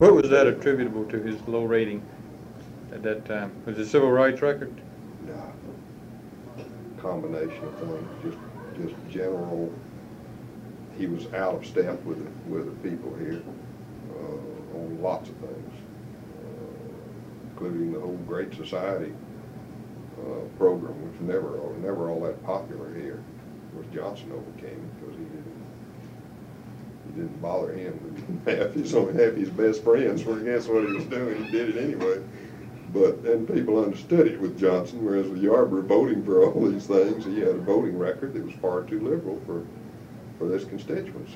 What was that attributable to, his low rating at that time? Was it a civil rights record? Nah, combination of things, just general. He was out of step with the people here on lots of things, including the whole Great Society program, which was never all that popular here. Of course, Johnson overcame it because he didn't bother him. Half his best friends were against what he was doing. He did it anyway. But then people understood it with Johnson, whereas with Yarborough voting for all these things, he had a voting record that was far too liberal for this constituency.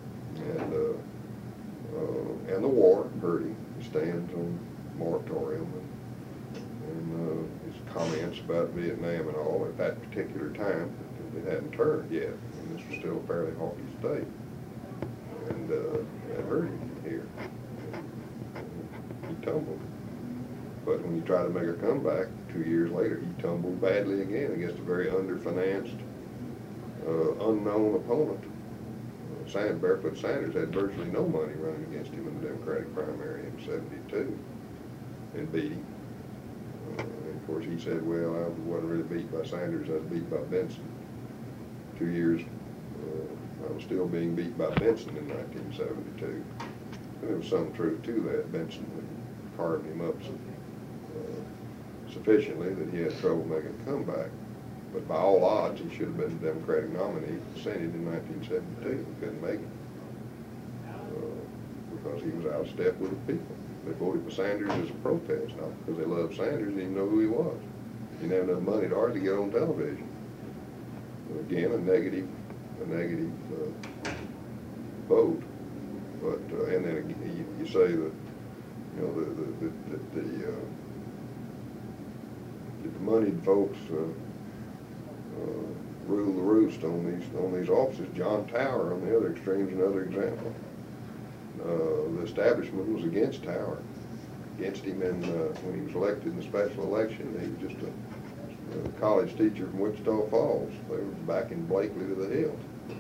And the war hurt him. He stands on moratorium and his comments about Vietnam and all at that particular time, it hadn't turned yet, and this was still a fairly haughty state. And that hurt him here. He tumbled. But when he tried to make a comeback 2 years later, he tumbled badly again against a very underfinanced, unknown opponent. Barefoot Sanders had virtually no money running against him in the Democratic primary in '72 and beat him. And of course, he said, well, I wasn't really beat by Sanders, I was beat by Benson. 2 years, I was still being beat by Benson in 1972. And there was some truth to that. Benson had carved him up sufficiently that he had trouble making a comeback. But by all odds, he should have been the Democratic nominee for the Senate in 1972. He couldn't make it because he was out of step with the people. They voted for Sanders as a protest, not because they loved Sanders, they didn't know who he was. He didn't have enough money to hardly get on television. And again, a negative vote. But and then you say that the moneyed folks rule the roost on these offices. John Tower, on the other extreme, is another example. The establishment was against Tower, against him when he was elected in the special election. He was just a college teacher from Wichita Falls. They were backing Blakely to the hilt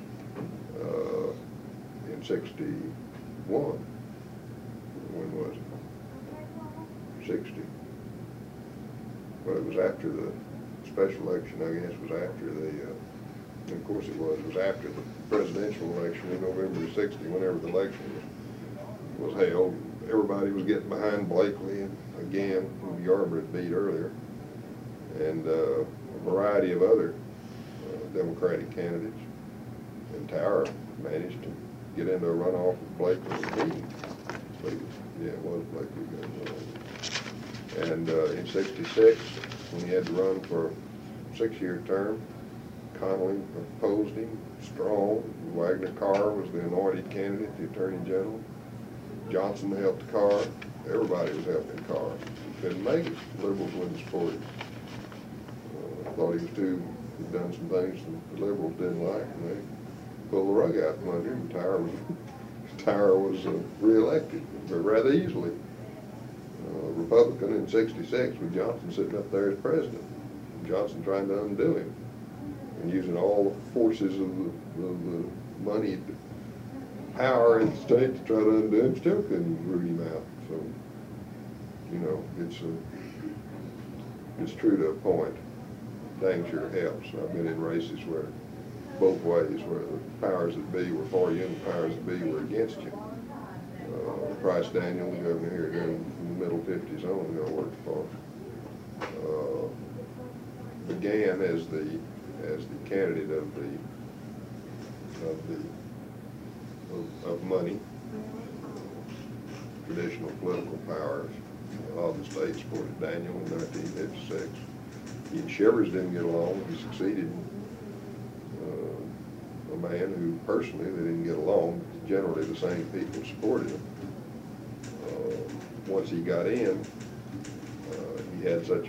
in '61. When was it? '60. Well, it was after the special election, I guess, was after of course it was after the presidential election in November of '60, whenever the election was held. Everybody was getting behind Blakely, and again, who Yarborough had beat earlier, and a variety of other Democratic candidates. And Tower managed to get into a runoff with Blakely and beat him. Yeah, it was Blakely. And in '66, when he had to run for a 6-year term, Connally opposed him, strong. Wagner Carr was the anointed candidate, the Attorney General. Johnson helped Carr. Everybody was helping Carr. He couldn't make it. Liberals wouldn't support him. Thought he was he'd done some things that the Liberals didn't like, and they pulled the rug out from under him. Tower was reelected rather easily. Republican in '66 with Johnson sitting up there as president. Johnson trying to undo him and using all the forces of the moneyed power in the state to try to undo him, still couldn't root him out. So, it's true to a point. Dang sure helps. I've been in races where both ways, where the powers that be were for you and the powers that be were against you. Price Daniel, the governor here during the middle '50s on, worked for, began as the candidate of money, traditional political powers. A lot of the states supported Daniel in 1956. He and Shivers didn't get along. He succeeded a man who personally they didn't get along. Generally, the same people supported him. Once he got in, he had such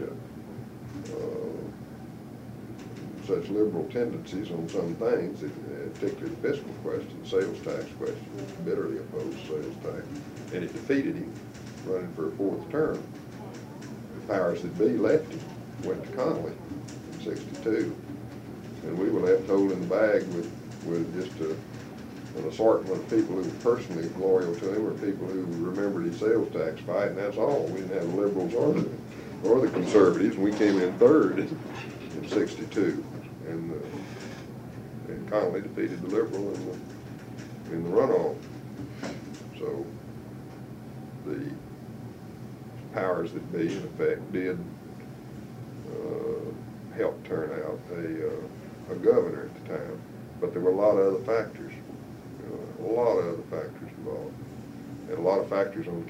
liberal tendencies on some things, particularly the fiscal question, sales tax question, bitterly opposed sales tax, and it defeated him running for a 4th term. The powers that be left him, went to Connally in '62, and we were left holding the bag with just an assortment of people who were personally loyal to him or people who remembered his sales tax fight, and that's all. We didn't have the liberals or the conservatives, and we came in third in '62, and Connally defeated the liberal in the runoff. So the powers that be, in effect, did help turn out a governor at the time. But there were a lot of other factors, involved, and a lot of factors on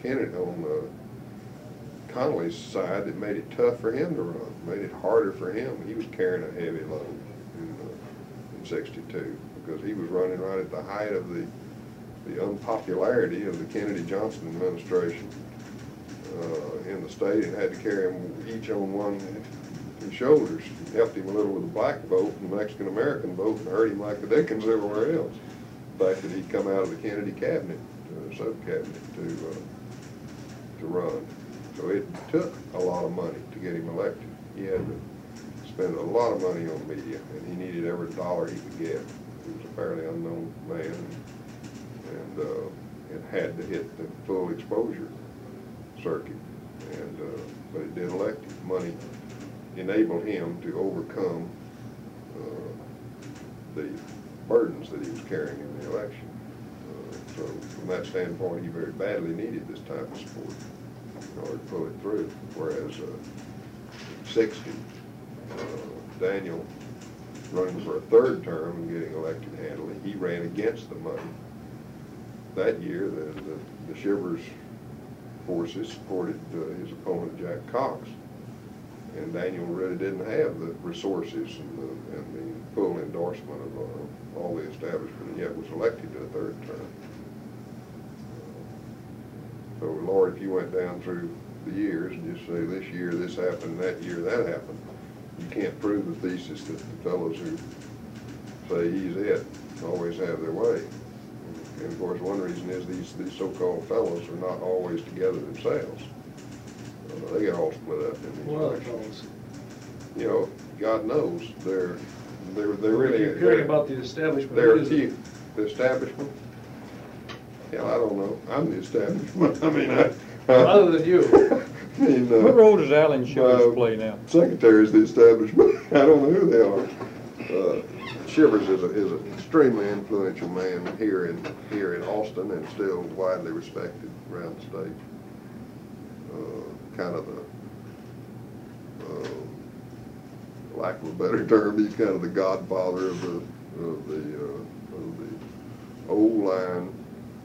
Connally's side that made it tough for him to run, made it harder for him. He was carrying a heavy load in '62 because he was running right at the height of the unpopularity of the Kennedy-Johnson administration in the state, and had to carry them each on one his shoulders. It helped him a little with the black vote and the Mexican-American vote, and hurt him like the Dickens everywhere else. The fact that he'd come out of the Kennedy cabinet, sub-cabinet, to run. So it took a lot of money to get him elected. He had to spend a lot of money on media, and he needed every dollar he could get. He was a fairly unknown man, and it had to hit the full exposure circuit. But it did elect him. Money enabled him to overcome the burdens that he was carrying in the election. So from that standpoint, he very badly needed this type of support in order to pull it through. Whereas 60, Daniel running for a third term and getting elected handily, he ran against the money. That year, the Shivers forces supported his opponent, Jack Cox. And Daniel really didn't have the resources and the full endorsement of all the establishment, and yet was elected to a third term. So, Lord, if you went down through the years and just say this year this happened, that year that happened, you can't prove the thesis that the fellows who say he's it always have their way. And of course, one reason is these so-called fellows are not always together themselves. They get all split up in these elections. You know, God knows they're really. You're hearing about the establishment. They're few. The establishment. Hell, I don't know. I'm the establishment. I mean, other than you. What role does Alan Shivers play now? Secretary is the establishment. I don't know who they are. Shivers is an extremely influential man here in Austin, and still widely respected around the state. Kind of the lack of a better term, he's kind of the godfather of the old line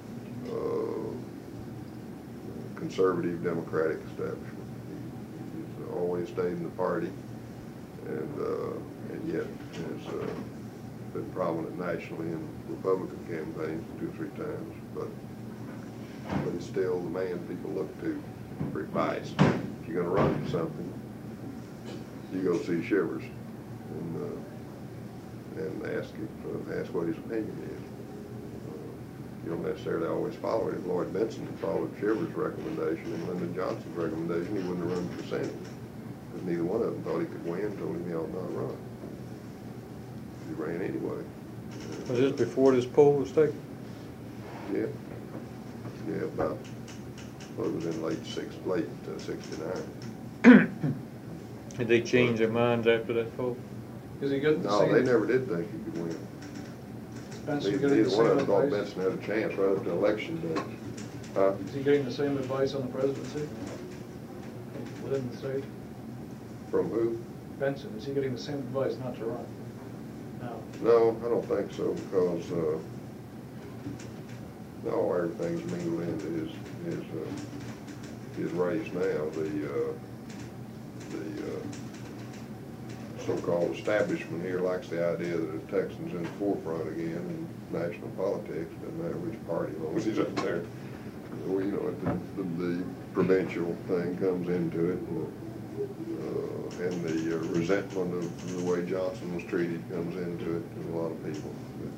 conservative Democratic establishment. He's always stayed in the party, and yet has been prominent nationally in Republican campaigns 2 or 3 times. But he's still the man people look to for advice. If you're going to run for something, you go see Shivers and ask what his opinion is. You don't necessarily always follow it. If Lloyd Bentsen had followed Shivers' recommendation and Lyndon Johnson's recommendation, he wouldn't have run for Senate, because neither one of them thought he could win, told him he ought not run. He ran anyway. Was this before this poll was taken? Yeah, about. Well, it was in late '69. Did they change their minds after that poll? Is he good? No, they never did think he could win. Neither one of them thought Bentsen had a chance right up to election day. Is he getting the same advice on the presidency within the state? From who? Bentsen. Is he getting the same advice not to run? No. No, I don't think so, because no, everything's mingled into his race now. The so-called establishment here likes the idea that the Texan's in the forefront again in national politics. Doesn't matter which party, as long as he's up there. Well, you know, the provincial thing comes into it, and the resentment of the way Johnson was treated comes into it in a lot of people.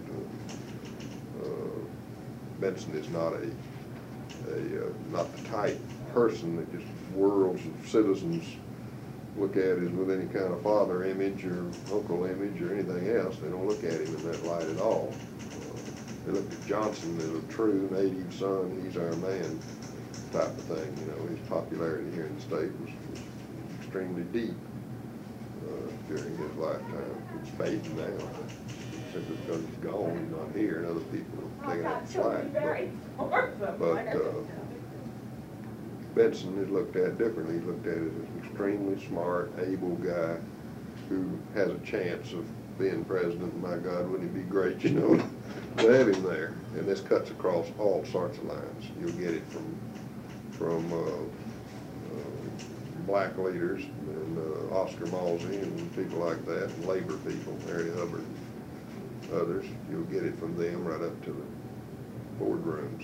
Bentsen is not not the type person that just worlds of citizens look at as with any kind of father image or uncle image or anything else. They don't look at him in that light at all. They looked at Johnson as a true native son, he's our man type of thing. You know, his popularity here in the state was extremely deep during his lifetime. It's fading now. Simply because he's gone, he's not here, and other people are taking up the slack. But Benson is looked at differently. He's looked at as an extremely smart, able guy who has a chance of being president. My God, wouldn't it be great, you know, to have him there? And this cuts across all sorts of lines. You'll get it from black leaders and Oscar Mawsey and people like that, and labor people, Mary Hubbard, others. You'll get it from them right up to the boardrooms.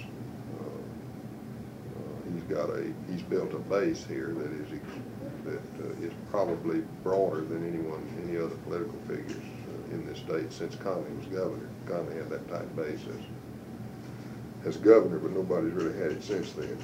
He's built a base here that is probably broader than any other political figures in this state since Conley was governor. Conley had that type base as governor, but nobody's really had it since then.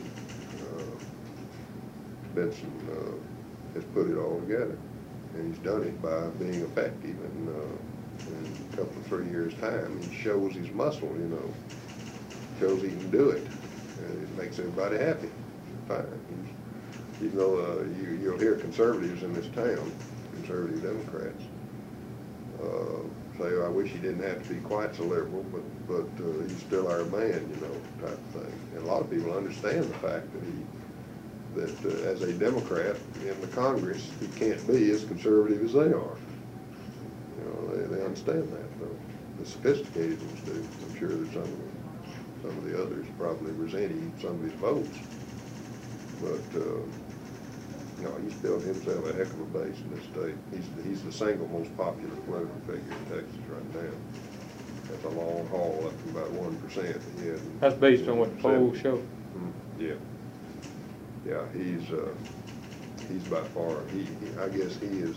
Benson has put it all together, and he's done it by being effective. And in a couple of 3 years' time, he shows his muscle. You know, shows he can do it, and it makes everybody happy. Fine. Even though you'll hear conservatives in this town, conservative Democrats, say, oh, I wish he didn't have to be quite so liberal, but he's still our man, you know, type of thing. And a lot of people understand the fact that as a Democrat in the Congress, he can't be as conservative as they are. You know, they understand that, though. The sophisticated ones do. I'm sure that some of the others probably resenting some of his votes. But, you know, he's built himself a heck of a base in this state. He's the single most popular political figure in Texas right now. That's a long haul up to about 1%. That's based on what the polls show. Yeah. Yeah, he's by far, I guess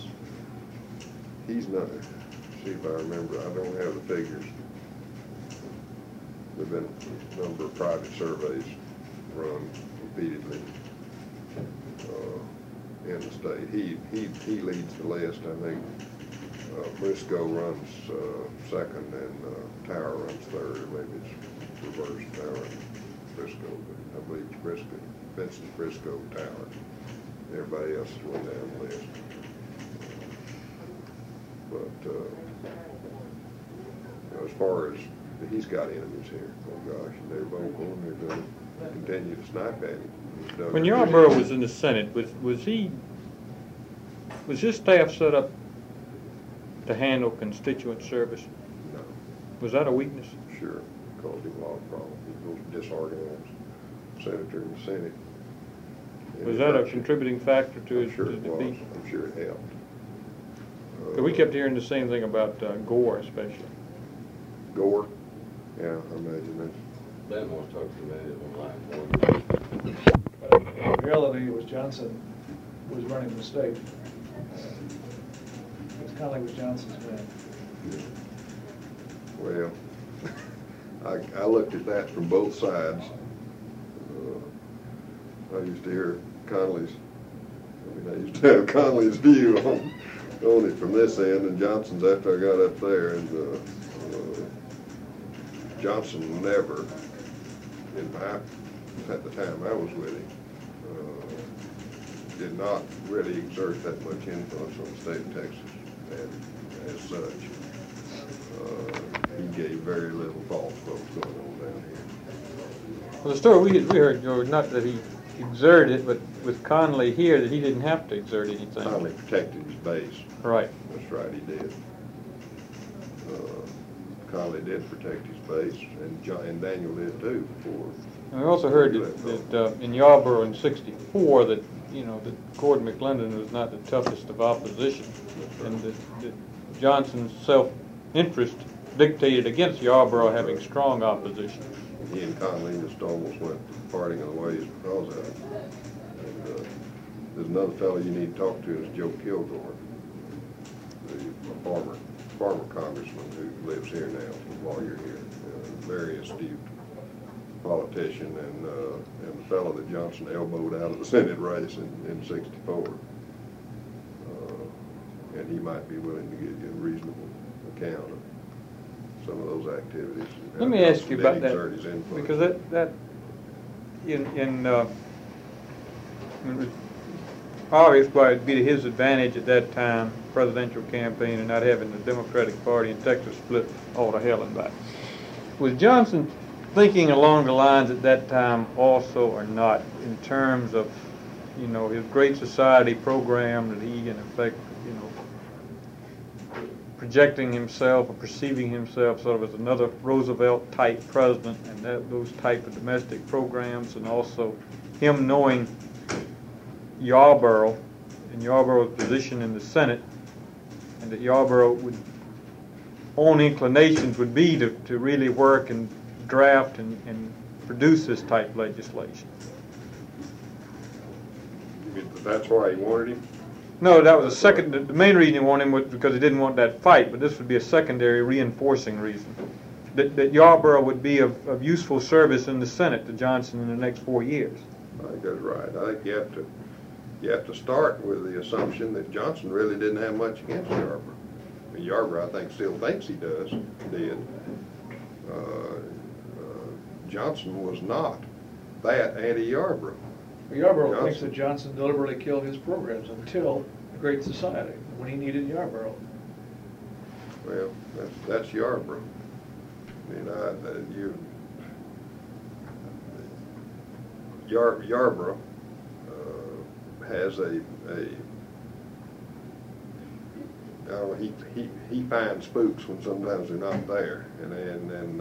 he's not, see if I remember, I don't have the figures. There've been a number of private surveys run repeatedly in the state. He leads the list. I think Briscoe runs second and Tower runs third, or maybe it's reversed, Tower and Briscoe, but I believe it's Briscoe. Benson, Briscoe, Tower. Everybody else is way down the list. But you know, as far as he's got enemies here, oh gosh, and they're vocal and they're going to continue to snipe at him. When Yarborough was in the Senate, was his staff set up to handle constituent service? No. Was that a weakness? Sure, caused him a lot of problems. He was disorganized senator in the Senate. Was that a contributing factor to his defeat? I'm sure it helped. We kept hearing the same thing about Gore, especially. Gore? Yeah, I imagine that. Ben wants to talk to me online. In reality, it was Johnson who was running the state. Because Conley was Johnson's man. Well, I looked at that from both sides. I used to hear Conley's, I used to have Conley's view on it from this end, and Johnson's after I got up there, and Johnson never, at the time I was with him, did not really exert that much influence on the state of Texas, and as such, he gave very little false votes going on down here. Well, the story we heard, not that he exerted, but with Conley here, that he didn't have to exert anything. Conley protected his base. Right. That's right, he did. Conley did protect his base, and Daniel did too. Before. And we also heard that in Yarborough in '64 that that Gordon McClendon was not the toughest of opposition, right. And that Johnson's self-interest dictated against Yarborough having strong opposition. He and Conley just almost went parting of the ways because of it. And there's another fellow you need to talk to is Joe Kilgore, the former congressman who lives here now, while you're here. Very astute politician, and the fellow that Johnson elbowed out of the Senate race in '64. And he might be willing to give you a reasonable account of some of those activities. Let me ask you about that, Exert his influence. because that it was obvious why it'd be to his advantage at that time, presidential campaign, and not having the Democratic Party in Texas split all to hell and back. Was Johnson thinking along the lines at that time also or not, in terms of, you know, his Great Society program that he, in effect, you know, projecting himself or perceiving himself sort of as another Roosevelt-type president, and those type of domestic programs, and also him knowing Yarborough and Yarborough's position in the Senate, and that Yarborough would own inclinations would be to really work and draft and produce this type of legislation. That's why he wanted him? No, that was a second. The main reason he wanted him was because he didn't want that fight, but this would be a secondary reinforcing reason. That Yarborough would be of useful service in the Senate to Johnson in the next 4 years. I think that's right. I think you have to start with the assumption that Johnson really didn't have much against Yarborough. I mean, Yarborough, I think, still thinks he did. Johnson was not that anti-Yarborough. Yarborough thinks that Johnson deliberately killed his programs until the Great Society, when he needed Yarborough. Well, that's Yarborough. I mean, Yarborough has he finds spooks when sometimes they're not there, and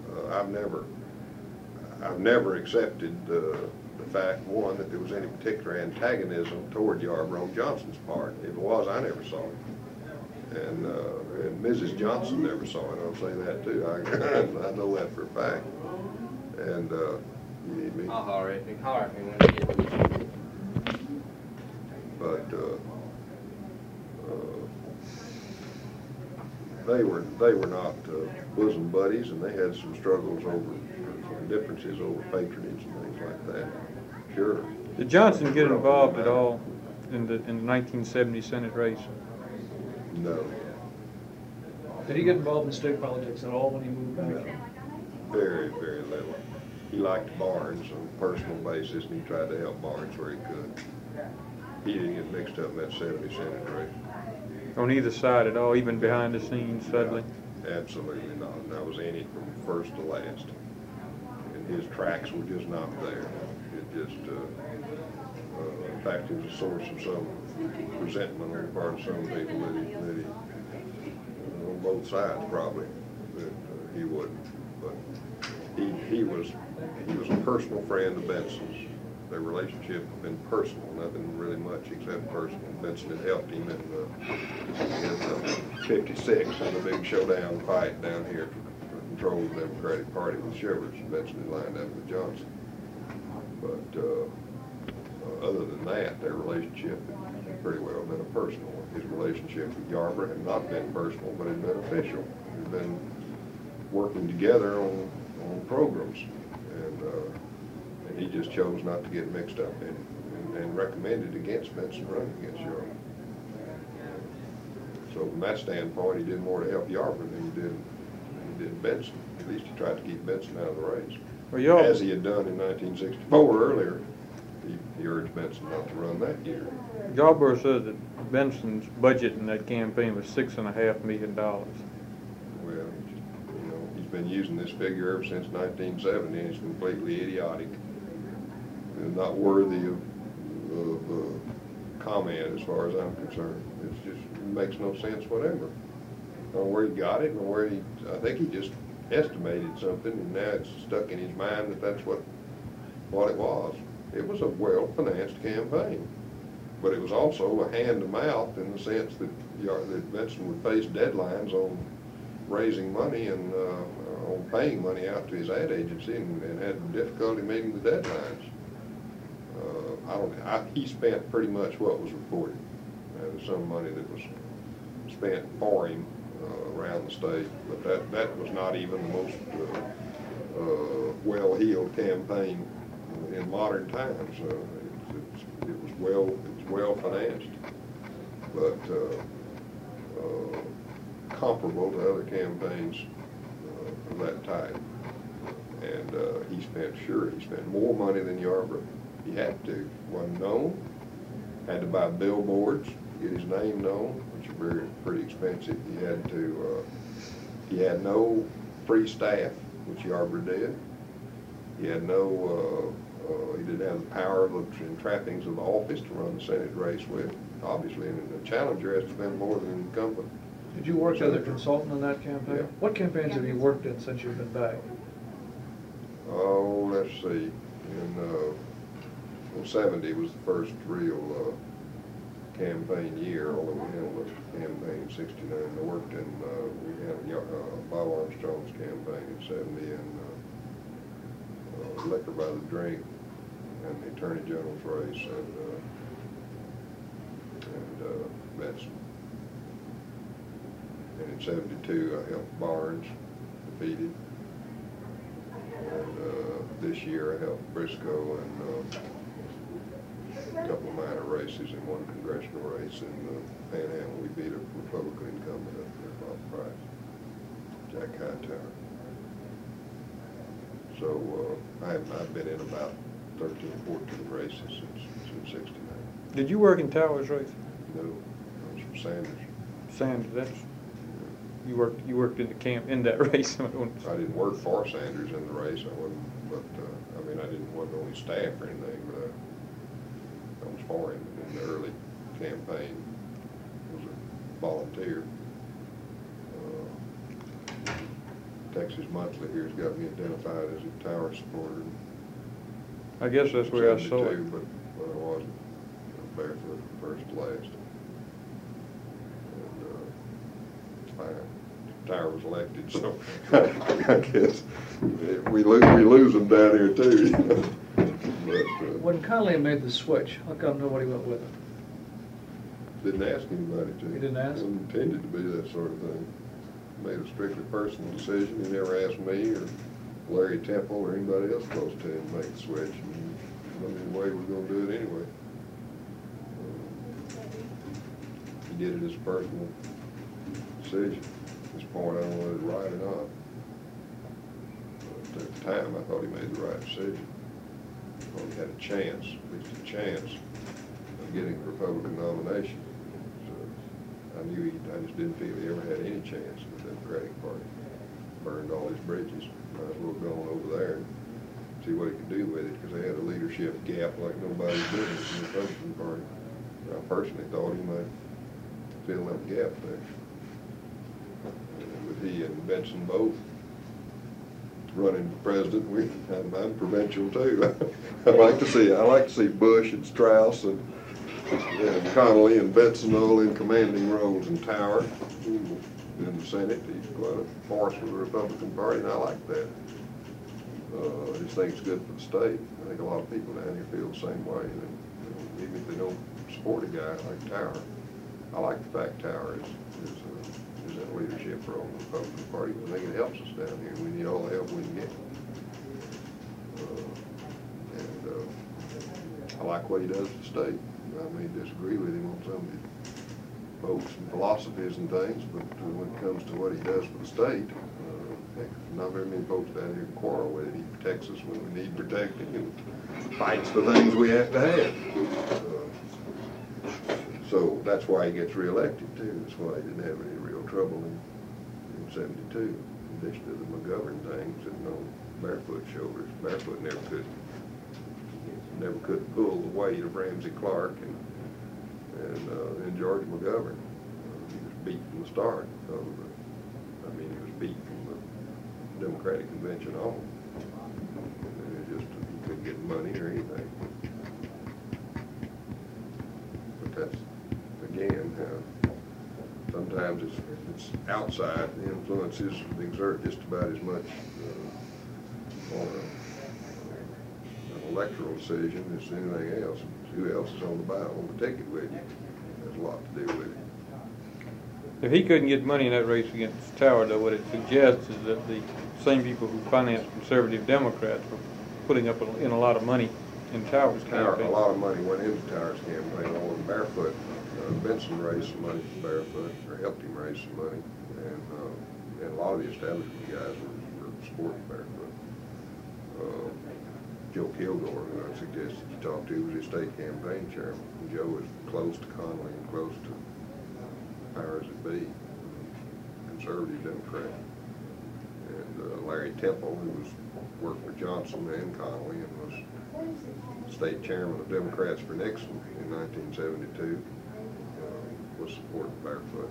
I've never accepted the fact, one, that there was any particular antagonism toward Yarborough on Johnson's part. If it was, I never saw it, and Mrs. Johnson never saw it. I'll say that too. I know that for a fact. And you need me? I'll holler at me when I get to. But they were not bosom buddies, and they had some struggles some differences over patronage and things like that. Sure. Did Johnson get involved at all in the 1970 Senate race? No. Did he get involved in state politics at all when he moved back? Very, very little. He liked Barnes on a personal basis, and he tried to help Barnes where he could. He didn't get mixed up in that 70 Senate race. On either side at all, even behind the scenes, suddenly? Absolutely not. And I was in it from first to last. And his tracks were just not there. It just, in fact, it was a source of some resentment on the part of some people that he on both sides probably, that he wouldn't. But he was a personal friend of Benson's. Their relationship had been personal, nothing really much except personal. Benson had helped him in 56 in the big showdown fight down here to control the Democratic Party with Shivers. Benson had lined up with Johnson. But other than that, their relationship had pretty well been a personal one. His relationship with Yarborough had not been personal, but had been official. Had been working together on programs. And he just chose not to get mixed up in it, and recommended against Benson running against Yarborough. So from that standpoint, he did more to help Yarborough than he did Benson. At least he tried to keep Benson out of the race. Well, as he had done in 1964 earlier, he urged Benson not to run that year. Yarborough says that Benson's budget in that campaign was $6.5 million. Well, he's been using this figure ever since 1970, and it's completely idiotic. And not worthy of comment as far as I'm concerned. It makes no sense whatever. I don't know where he got it, and I think he just estimated something, and now it's stuck in his mind that that's what it was. It was a well-financed campaign, but it was also a hand-to-mouth in the sense that Benson would face deadlines on raising money and on paying money out to his ad agency, and had difficulty meeting the deadlines. He spent pretty much what was reported. There was some money that was spent for him around the state, but that was not even the most well-heeled campaign in modern times. It was well financed, but comparable to other campaigns of that type. And he spent more money than Yarborough. He had to. Wasn't known. Had to buy billboards, get his name known, which are pretty expensive. He had no free staff, which Yarborough did. He had he didn't have the power and trappings of the office to run the Senate race with. Obviously, and the challenger has to spend more than the incumbent. Did you work as a consultant in that campaign? Yeah. What campaigns have you worked in since you've been back? Oh, let's see. In 70 was the first real campaign year, although we handled a campaign in 69. I worked in, we had Bob Armstrong's campaign in 70 and Liquor by the Drink and the Attorney General's race and Benson. And in 72 I helped Barnes, defeated. And this year I helped Briscoe and a couple of minor races and one congressional race in Panhandle. We beat a Republican incumbent up there, Bob Price, Jack Hightower. So I've been in about 13, 14 races since 69. Did you work in Towers' race? No, I was from Sanders. Sanders, that's, you worked in the camp, in that race. I didn't work for Sanders in the race. I wasn't, but I mean, wasn't on his staff or anything, but I was for him in the early campaign. I was a volunteer. Texas Monthly here's got me identified as a Tower supporter. I guess that's where I saw it. But I wasn't. I was barefoot from first to last. And Tower was elected, so I guess we lose them down here too. But, When Connolly made the switch, how come nobody went with him? didn't ask anybody to. You didn't ask? Wasn't intended to be that sort of thing. Made a strictly personal decision. He never asked me or Larry Temple or anybody else close to him to make the switch. And I mean, the way we're going to do it anyway. He did it as a personal decision. At this point, I don't know whether it's right or not. But at the time, I thought he made the right decision. I thought he had a chance, at least a chance, of getting the Republican nomination. I just didn't feel he ever had any chance in the Democratic Party. Burned all his bridges. Might as well have gone over there and see what he could do with it, because they had a leadership gap like nobody's business in the Republican Party. I personally thought he might fill that gap there. And with he and Benson both running for president, I'm provincial too. I like to see Bush and Strauss and Connolly and Benson all in commanding roles in Tower. In the Senate, he's quite a force for the Republican Party, and I like that. I just think it's good for the state. I think a lot of people down here feel the same way. And, even if they don't support a guy like Tower, I like the fact Tower is in leadership role in the Republican Party. I think it helps us down here. We need all the help we can get. I like what he does for the state. I may disagree with him on some of his hopes and philosophies and things, but when it comes to what he does for the state, not very many folks down here quarrel with it. He protects us when we need protecting and fights for things we have to have. So that's why he gets reelected too. That's why he didn't have any real trouble in 72. In addition to the McGovern thing, sitting on Barefoot shoulders. Barefoot never could pull the weight of Ramsey Clark and then George McGovern. He was beat from the start. He was beat from the Democratic convention on. And he couldn't get money or anything. But that's, again, sometimes it's outside. The influences exert just about as much on an electoral decision as anything else. Who else is on the ticket with you? There's a lot to do with it. If he couldn't get money in that race against Tower, though, what it suggests is that the same people who financed conservative Democrats were putting up in a lot of money in Tower's campaign. A lot of money went into Tower's campaign. All of Barefoot, Benson raised some money for Barefoot, or helped him raise some money, and a lot of the establishment guys were supporting barefoot. Joe Kilgore, who I suggested you talk to, was his state campaign chairman. And Joe was close to Connally and close to powers that be, conservative Democrat. And Larry Temple, who worked with Johnson and Connally and was state chairman of Democrats for Nixon in 1972, was supporting barefoot,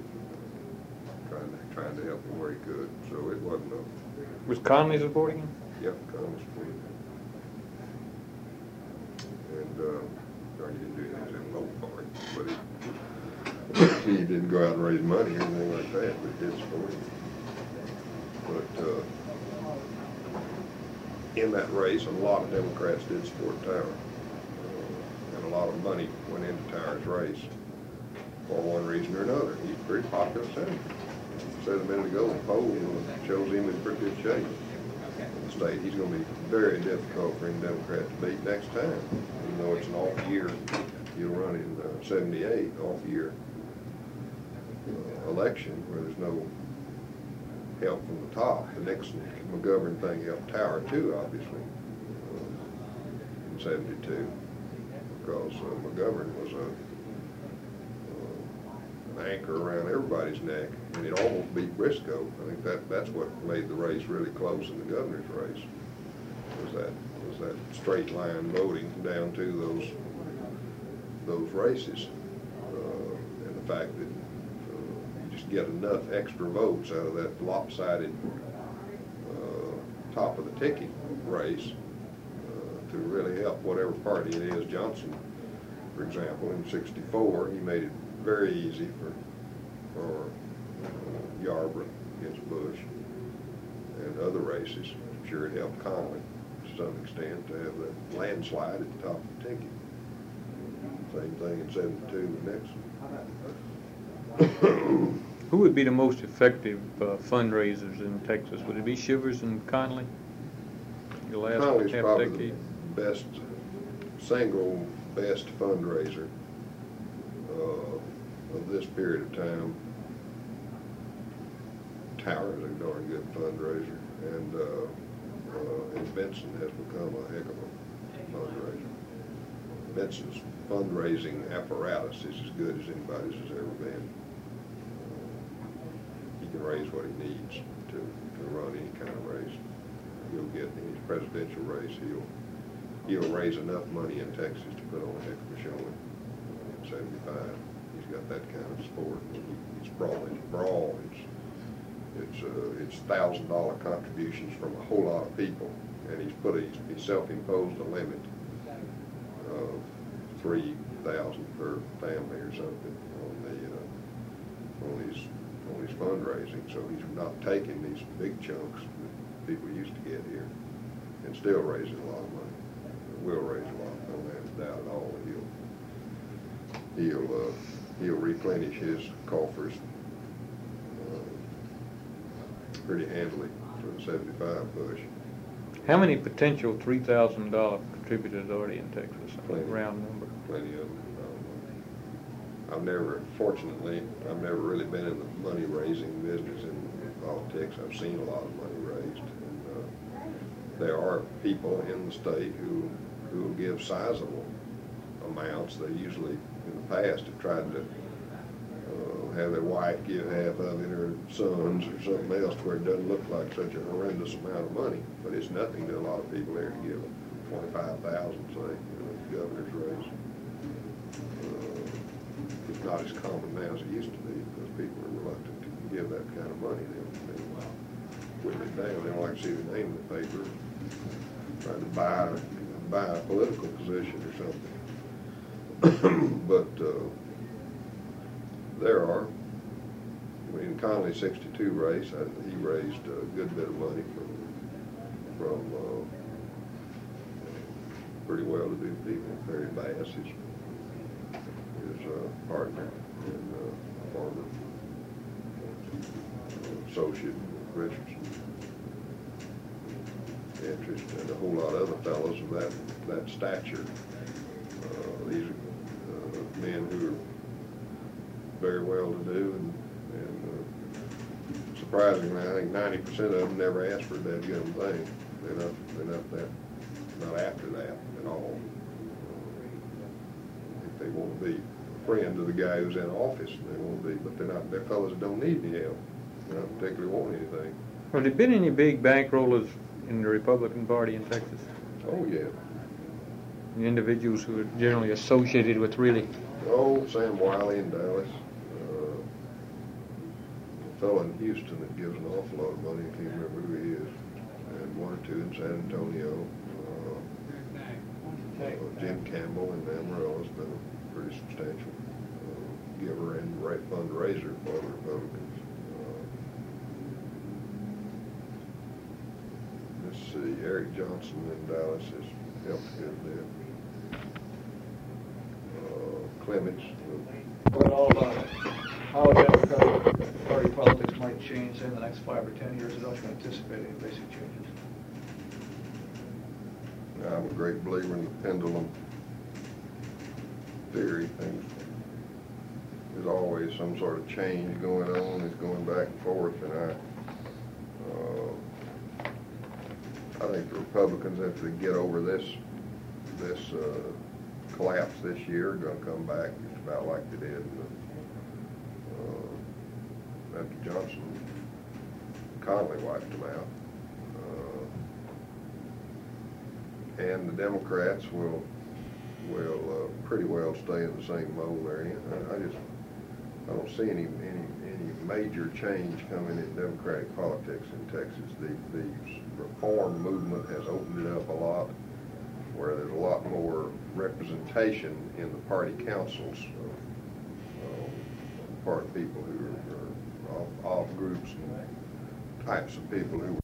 trying to help him where he could. So it wasn't a... Was Connally supporting him? Yep, Connally supported him. And he didn't do anything in the local party, but he didn't go out and raise money or anything like that, but he did support him. But in that race, a lot of Democrats did support Tower. And a lot of money went into Tower's race for one reason or another. He's a pretty popular senator. I said a minute ago, the poll shows him in pretty good shape in the state. He's going to be very difficult for any Democrat to beat next time. Even though it's an off year, he'll run in 78, off year election where there's no help from the top. The Nixon-McGovern thing helped Tower too, obviously, in 72, because McGovern was an anchor around everybody's neck, and it almost beat Briscoe. I think that's what made the race really close in the governor's race, was that straight line voting down to those races, and the fact that get enough extra votes out of that lopsided top of the ticket race to really help whatever party it is. Johnson, for example, in '64, he made it very easy for Yarborough against Bush and other races. I'm sure it helped Connally to some extent to have the landslide at the top of the ticket. Same thing in '72 with Nixon. Who would be the most effective fundraisers in Texas? Would it be Shivers and Connally? Your last Connally's half probably decade? the single best fundraiser of this period of time. Tower is a darn good fundraiser, and Benson has become a heck of a fundraiser. Benson's fundraising apparatus is as good as anybody's has ever been. He can raise what he needs to run any kind of race. He'll get in his presidential race. He'll raise enough money in Texas to put on a heck of a showing. In '75, he's got that kind of support. It's broad. It's $1,000 contributions from a whole lot of people, and he's self-imposed a limit of $3,000 per family or something on his fundraising. So he's not taking these big chunks that people used to get here, and still raising a lot of money. Will raise a lot. Don't have a doubt at all. He'll replenish his coffers pretty handily for the '75 Bush. How many potential $3,000 contributors are there in Texas? Plenty. Round number. Plenty of them. Fortunately, I've never really been in the money raising business in politics. I've seen a lot of money raised. And, there are people in the state who will give sizable amounts. They usually, in the past, have tried to have their wife give half of it, or sons, or something else, where it doesn't look like such a horrendous amount of money. But it's nothing to a lot of people here to give $25,000, say, the governor's race. It's not as common now as it used to be, because people are reluctant to give that kind of money. They whip it down. They don't like to see the name in the paper, trying to buy a political position or something. But there are. I mean, in Connally's '62 race, he raised a good bit of money from pretty well-to-do people. Harry Bass, his partner and former associate Richardson, interest, and a whole lot of other fellows of that stature. These are men who are very well to do and surprisingly, I think 90% of them never ask for that good thing. They're not after that at all. If they want to be a friend of the guy who's in office, they want to be, but they're fellas that don't need any help. They don't particularly want anything. Have there been any big bankrollers in the Republican Party in Texas? Oh, yeah. The individuals who are generally associated with really. Oh, Sam Wiley in Dallas. A fellow in Houston that gives an awful lot of money, I can't remember who he is. And one or two in San Antonio. Jim Campbell in Amarillo has been a pretty substantial giver and fundraiser for the Republicans. Let's see, Eric Johnson in Dallas has helped a good bit. Clements. Well, how Democratic Party politics might change in the next 5 or 10 years, I don't anticipate any basic changes. I'm a great believer in the pendulum theory. There's always some sort of change going on. It's going back and forth, and I think the Republicans, after they get over this collapse this year, are going to come back just about like they did after Johnson. Connally wiped them out. And the Democrats will pretty well stay in the same mode they're in. I don't see any major change coming in Democratic politics in Texas. The reform movement has opened it up a lot, where there's a lot more representation in the party councils of part of people who are off groups and types of people who